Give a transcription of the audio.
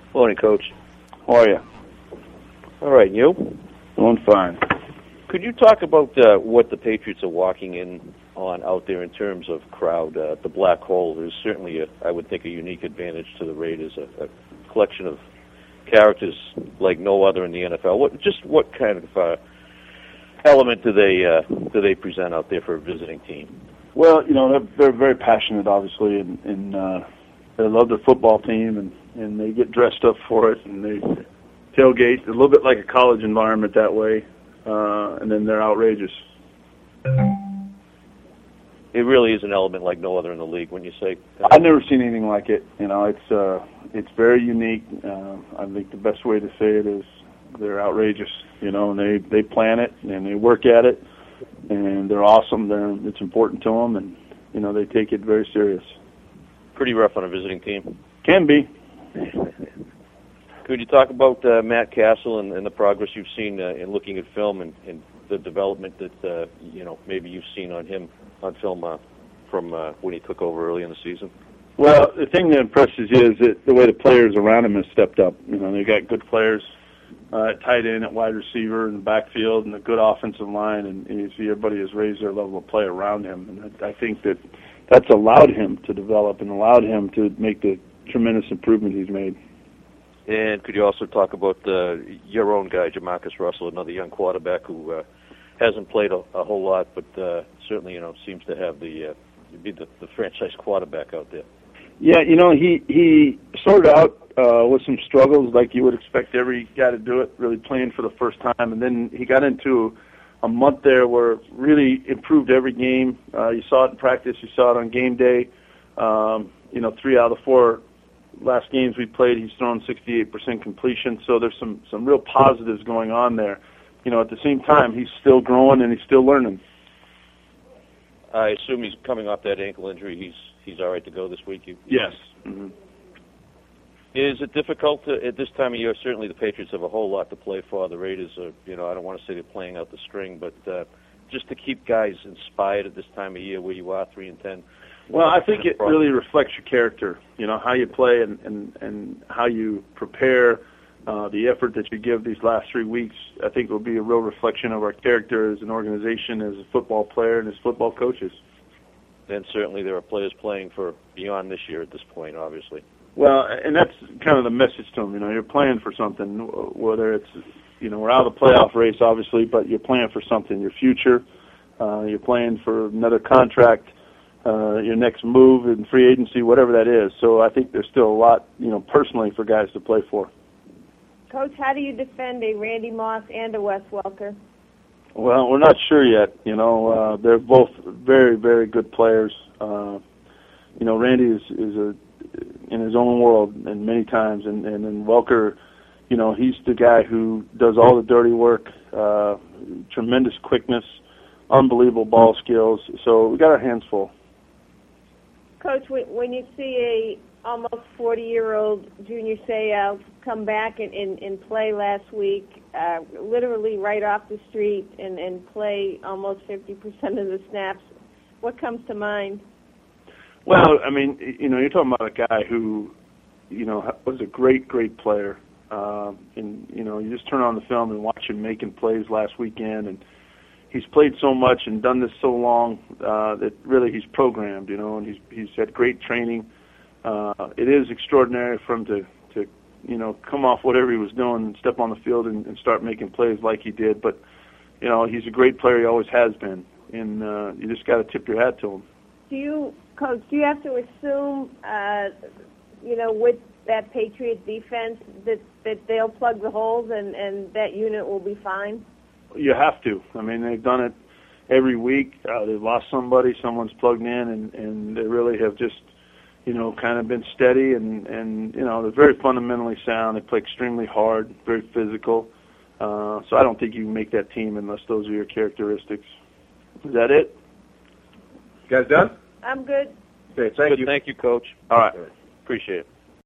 Morning, Coach. How are you? All right, you? Doing fine. Could you talk about what the Patriots are walking in on out there in terms of crowd? The black hole is certainly, I would think, a unique advantage to the Raiders, a collection of characters like no other in the NFL. What kind of element do they present out there for a visiting team? Well, they're very passionate, obviously, and they love their football team, and they get dressed up for it, and they tailgate a little bit like a college environment that way, and then they're outrageous. It really is an element like no other in the league, wouldn't you say? I've never seen anything like it. It's very unique. I think the best way to say it is they're outrageous. And they plan it and they work at it, and they're awesome. It's important to them, and they take it very serious. Pretty rough on a visiting team. Can be. Could you talk about Matt Castle and the progress you've seen in looking at film and the development that maybe you've seen on him on film from when he took over early in the season? Well, the thing that impresses you is that the way the players around him have stepped up. They've got good players at tight end, at wide receiver, in the backfield, and a good offensive line, and you see everybody has raised their level of play around him. And I think that's allowed him to develop and allowed him to make the tremendous improvement he's made. And could you also talk about your own guy, Jamarcus Russell, another young quarterback who hasn't played a whole lot, but certainly seems to have be the franchise quarterback out there. Yeah, he started out with some struggles, like you would expect every guy to do it, really playing for the first time, and then he got into a month there where really improved every game. You saw it in practice, you saw it on game day. 3 out of the 4 last games we played, he's thrown 68% completion, so there's some real positives going on there. At the same time, he's still growing and he's still learning. I assume he's coming off that ankle injury. He's all right to go this week? Yes. Mm-hmm. Is it difficult at this time of year? Certainly the Patriots have a whole lot to play for. The Raiders are, I don't want to say they're playing out the string, but just to keep guys inspired at this time of year where you are 3-10. Well, I think it really reflects your character, how you play and how you prepare, the effort that you give these last 3 weeks. I think will be a real reflection of our character as an organization, as a football player, and as football coaches. And certainly there are players playing for beyond this year at this point, obviously. Well, and that's kind of the message to them. You're playing for something, whether it's, we're out of the playoff race, obviously, but you're playing for something, your future. You're playing for another contract, your next move in free agency, whatever that is. So I think there's still a lot, personally for guys to play for. Coach, how do you defend a Randy Moss and a Wes Welker? Well, we're not sure yet. They're both very, very good players. Randy is in his own world and many times, and then Welker, he's the guy who does all the dirty work, tremendous quickness, unbelievable ball skills. So we got our hands full. Coach, when you see a almost 40-year-old Junior Seau come back and play last week, literally right off the street and play almost 50% of the snaps, what comes to mind? Well, you're talking about a guy who, was a great, great player. And, you just turn on the film and watch him making plays last weekend, and he's played so much and done this so long that really he's programmed, and he's had great training. It is extraordinary for him to come off whatever he was doing and step on the field and start making plays like he did. But, he's a great player. He always has been. And you just got to tip your hat to him. Coach, do you have to assume, with that Patriot defense that they'll plug the holes and that unit will be fine? You have to. They've done it every week. They've lost somebody, someone's plugged in, and they really have just, kind of been steady, and they're very fundamentally sound. They play extremely hard, very physical. So I don't think you can make that team unless those are your characteristics. Is that it? You guys done? I'm good. Okay, thank you. Thank you, Coach. All right. Appreciate it.